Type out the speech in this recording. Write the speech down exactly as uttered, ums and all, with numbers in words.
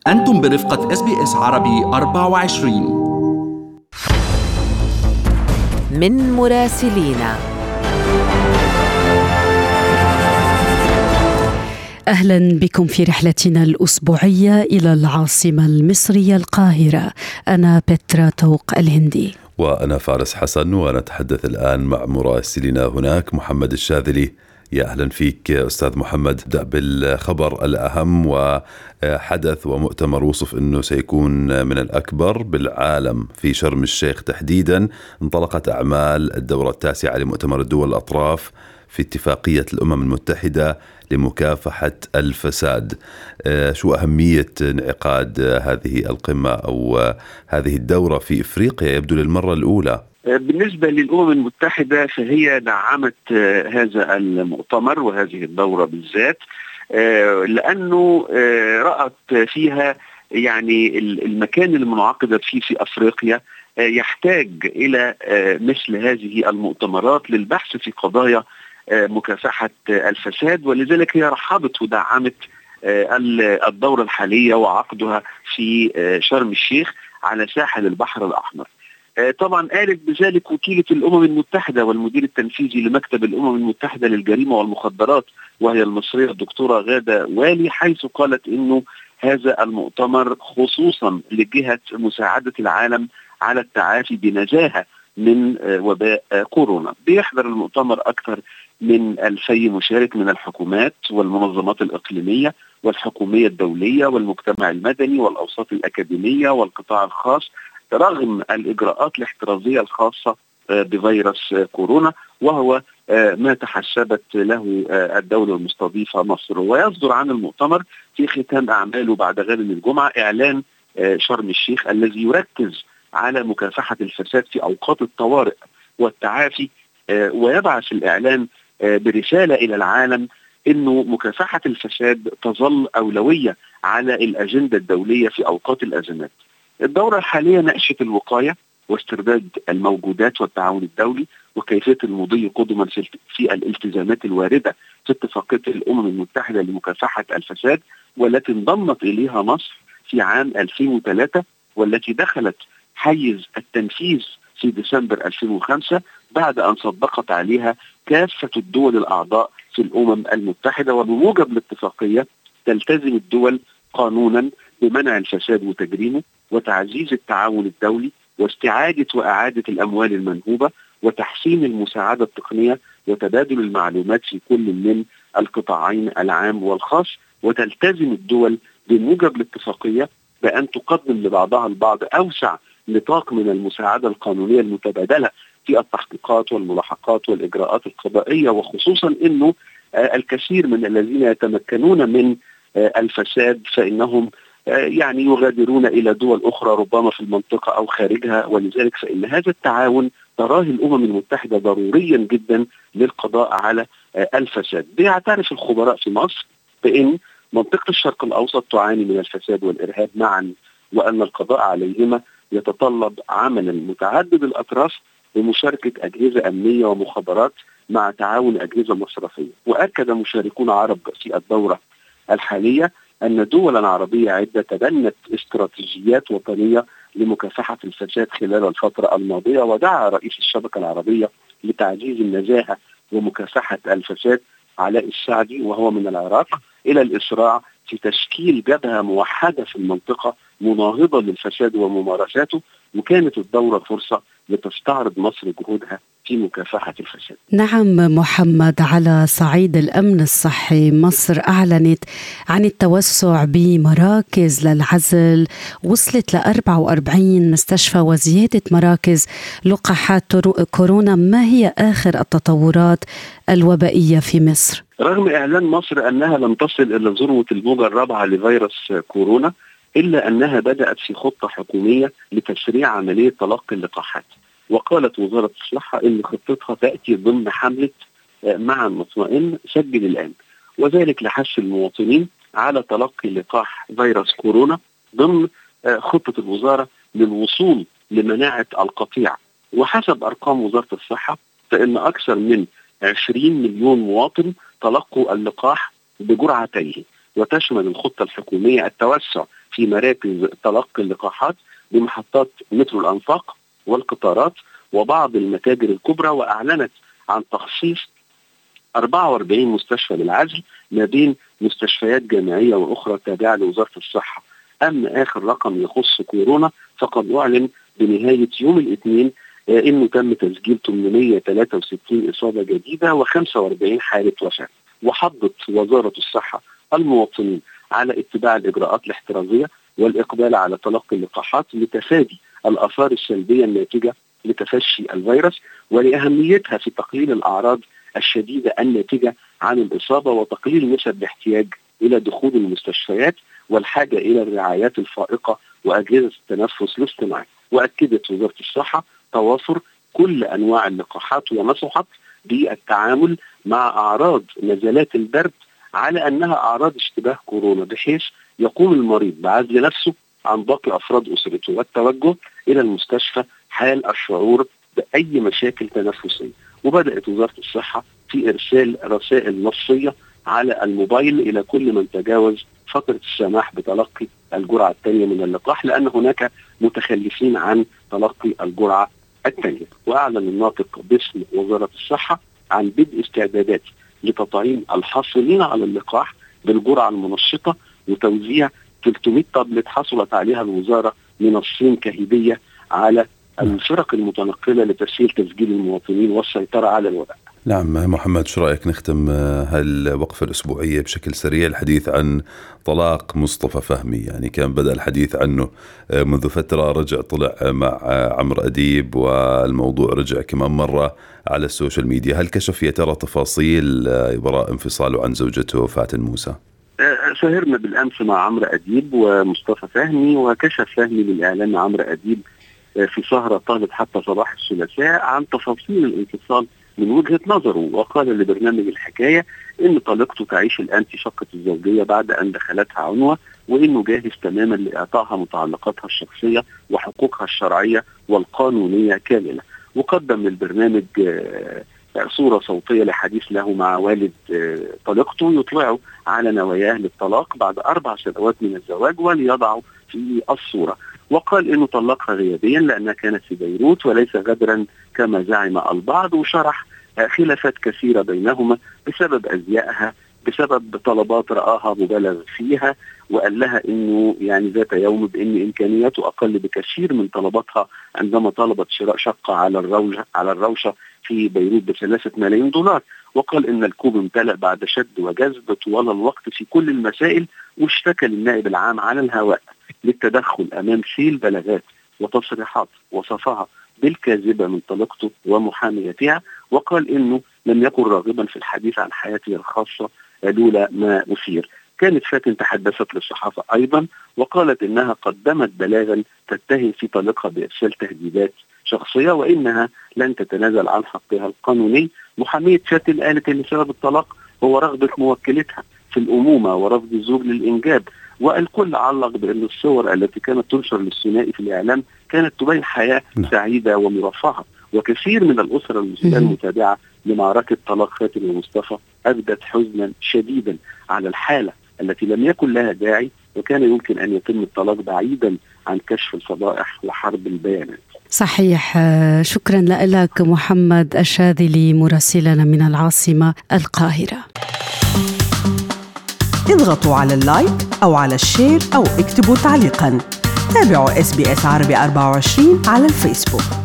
أنتم برفقة إس بي إس عربي أربعة وعشرين. من مراسلينا. أهلا بكم في رحلتنا الأسبوعية إلى العاصمة المصرية القاهرة. أنا بترا توق الهندي وأنا فارس حسن، ونتحدث الآن مع مراسلنا هناك محمد الشاذلي. يا أهلا فيك أستاذ محمد. ابدأ بالخبر الأهم، وحدث ومؤتمر وصف أنه سيكون من الأكبر بالعالم في شرم الشيخ تحديدا. انطلقت أعمال الدورة التاسعة لمؤتمر الدول الأطراف في اتفاقية الأمم المتحدة لمكافحة الفساد. شو أهمية انعقاد هذه القمة أو هذه الدورة في إفريقيا يبدو للمرة الأولى؟ بالنسبة للأمم المتحدة فهي دعمت هذا المؤتمر وهذه الدورة بالذات، لأنه رأت فيها يعني المكان المنعقدة فيه في أفريقيا يحتاج إلى مثل هذه المؤتمرات للبحث في قضايا مكافحة الفساد، ولذلك هي رحبت ودعمت الدورة الحالية وعقدها في شرم الشيخ على ساحل البحر الأحمر. طبعا قالت بذلك وكيلة الأمم المتحدة والمدير التنفيذي لمكتب الأمم المتحدة للجريمة والمخدرات وهي المصرية الدكتورة غادة والي، حيث قالت إنه هذا المؤتمر خصوصا لجهة مساعدة العالم على التعافي بنزاهة من وباء كورونا. بيحضر المؤتمر أكثر من ألفي مشارك من الحكومات والمنظمات الإقليمية والحكومية الدولية والمجتمع المدني والأوساط الأكاديمية والقطاع الخاص، رغم الإجراءات الاحترازية الخاصة بفيروس كورونا، وهو ما تحسبت له الدولة المستضيفة مصر. ويصدر عن المؤتمر في ختام أعماله بعد غد الجمعة إعلان شرم الشيخ الذي يركز على مكافحة الفساد في أوقات الطوارئ والتعافي، ويبعث الإعلان برسالة إلى العالم إنه مكافحة الفساد تظل أولوية على الأجندة الدولية في أوقات الأزمات. الدورة الحالية ناقشت الوقاية واسترداد الموجودات والتعاون الدولي وكيفية المضي قدما في الالتزامات الواردة في اتفاقية الأمم المتحدة لمكافحة الفساد، والتي انضمت إليها مصر في عام ألفين وثلاثة، والتي دخلت حيز التنفيذ في ديسمبر ألفين وخمسة بعد أن صدقت عليها كافة الدول الأعضاء في الأمم المتحدة. وبموجب الاتفاقية تلتزم الدول قانونا بمنع الفساد وتجريمه وتعزيز التعاون الدولي واستعادة وإعادة الأموال المنهوبة وتحسين المساعدة التقنية وتبادل المعلومات في كل من القطاعين العام والخاص. وتلتزم الدول بموجب الاتفاقية بأن تقدم لبعضها البعض أوسع نطاق من المساعدة القانونية المتبادلة في التحقيقات والملاحقات والإجراءات القضائية، وخصوصا أنه الكثير من الذين يتمكنون من الفساد فإنهم يعني يغادرون إلى دول أخرى ربما في المنطقة أو خارجها، ولذلك فإن هذا التعاون تراه الأمم المتحدة ضروريا جدا للقضاء على الفساد. بيعترف الخبراء في مصر بأن منطقة الشرق الأوسط تعاني من الفساد والإرهاب معا، وأن القضاء عليهما يتطلب عملا متعدد الأطراف بمشاركة أجهزة أمنية ومخابرات مع تعاون أجهزة مصرفية. وأكد مشاركون عرب في الدورة الحالية أن دولا عربية عدة تبنت استراتيجيات وطنية لمكافحة الفساد خلال الفترة الماضية، ودعا رئيس الشبكة العربية لتعزيز النزاهة ومكافحة الفساد علاء السعدي وهو من العراق إلى الإسراع في تشكيل جبهة موحدة في المنطقة مناهضة للفساد وممارساته. وكانت الدورة فرصة لتستعرض مصر جهودها في مكافحة الفساد. نعم محمد، على صعيد الأمن الصحي مصر أعلنت عن التوسع بمراكز للعزل، وصلت ل أربعة وأربعين مستشفى وزيادة مراكز لقاحات كورونا. ما هي آخر التطورات الوبائية في مصر؟ رغم إعلان مصر أنها لم تصل إلى ذروة الموجة الرابعة لفيروس كورونا، إلا أنها بدأت في خطة حكومية لتسريع عملية تلقي اللقاحات. وقالت وزارة الصحة إن خطتها تأتي ضمن حملة معا مطمئن سجل الآن، وذلك لحث المواطنين على تلقي لقاح فيروس كورونا ضمن خطة الوزارة للوصول لمناعة القطيع. وحسب أرقام وزارة الصحة فإن أكثر من عشرين مليون مواطن تلقوا اللقاح بجرعتين، وتشمل الخطة الحكومية التوسع في مراكز تلقي اللقاحات بمحطات مترو الأنفاق والقطارات وبعض المتاجر الكبرى، وأعلنت عن تخصيص أربعة وأربعين مستشفى للعزل ما بين مستشفيات جامعية وأخرى تابعة لوزارة الصحة. أما آخر رقم يخص كورونا فقد أعلن بنهاية يوم الاثنين آه إنه تم تسجيل ثمانمائة وثلاثة وستين إصابة جديدة وخمسة وأربعين حالة وفاة. وحضت وزارة الصحة المواطنين على اتباع الإجراءات الاحترازية والإقبال على تلقي اللقاحات لتفادي الآثار السلبية الناتجة لتفشي الفيروس ولأهميتها في تقليل الأعراض الشديدة الناتجة عن الإصابة وتقليل نسب الاحتياج إلى دخول المستشفيات والحاجة إلى الرعايات الفائقة وأجهزة التنفس الاصطناعي. وأكدت وزارة الصحة توافر كل أنواع اللقاحات ونصحت بالتعامل مع أعراض نزلات البرد على أنها أعراض اشتباه كورونا، بحيث يقوم المريض بعزل نفسه عن باقي أفراد أسرته والتوجه إلى المستشفى حال الشعور بأي مشاكل تنفسية. وبدأت وزارة الصحة في إرسال رسائل نصية على الموبايل إلى كل من تجاوز فترة السماح بتلقي الجرعة الثانية من اللقاح، لأن هناك متخلفين عن تلقي الجرعة الثانية. وأعلن الناطق باسم وزارة الصحة عن بدء استعدادات لتطعيم الحاصلين على اللقاح بالجرعة المنشطة وتوزيع ثلاثمائة تابلت حصلت عليها الوزارة من الصين كهدية على الفرق المتنقلة لتسهيل تسجيل المواطنين والسيطرة على الوباء. نعم محمد، شو رأيك نختم هالوقفة الأسبوعية بشكل سريع الحديث عن طلاق مصطفى فهمي؟ يعني كان بدأ الحديث عنه منذ فترة، رجع طلع مع عمرو أديب والموضوع رجع كمان مرة على السوشيال ميديا. هل كشف يا ترى تفاصيل براء انفصاله عن زوجته فاتن موسى؟ سهرنا بالأمس مع عمرو أديب ومصطفى فهمي، وكشف فهمي للإعلام عمرو أديب في سهرة طالت حتى صباح الثلاثاء عن تفاصيل الانفصال من وجهة نظره، وقال لبرنامج الحكاية إن طليقته تعيش الآن في شقة الزوجية بعد أن دخلتها عنوة، وإنه جاهز تماما لإعطائها متعلقاتها الشخصية وحقوقها الشرعية والقانونية كاملة. وقدم للبرنامج صورة صوتية لحديث له مع والد طليقته يطلعه على نواياه للطلاق بعد أربع سنوات من الزواج وليضعه في الصورة. وقال إنه طلقها غيابيا لأنها كانت في بيروت وليس غدرا كما زعم البعض، وشرح خلافات كثيرة بينهما بسبب أزيائها، بسبب طلبات رآها مبالغ فيها، وقال لها إنه يعني ذات يوم بإن إمكانياته أقل بكثير من طلباتها عندما طلبت شراء شقة على الروشة على الروشة في بيروت بثلاثة ملايين دولار. وقال إن الكوب امتلأ بعد شد وجذب طوال الوقت في كل المسائل، واشتكى للنائب العام على الهواء للتدخل أمام سيل بلاغات وتصريحات وصفها بالكاذبة من طليقته ومحاميتها. وقال إنه لم يكن راغبا في الحديث عن حياته الخاصة لولا ما أثير. كانت فاتن تحدثت للصحافة أيضا وقالت إنها قدمت بلاغا تتهم في طليقها بإرسال تهديدات شخصية وإنها لن تتنازل عن حقها القانوني. محامية فاتن قالت إن سبب الطلاق هو رغبة موكلتها في الأمومة ورفض الزوج للإنجاب، والكل علق بأن الصور التي كانت تنشر للثنائي في الإعلام كانت تبين حياة سعيدة ومرفهة. وكثير من الأسر المسلمة المتابعة لمعركة طلاق فاتن ومصطفى أبدت حزنا شديدا على الحالة التي لم يكن لها داعي، وكان يمكن أن يتم الطلاق بعيدا عن كشف الفضائح وحرب البيانات. صحيح. شكرا لك محمد الشاذلي مراسلنا من العاصمة القاهرة. اضغطوا على اللايك أو على الشير أو اكتبوا تعليقا. تابعوا إس بي إس عربي أربعة وعشرين على الفيسبوك.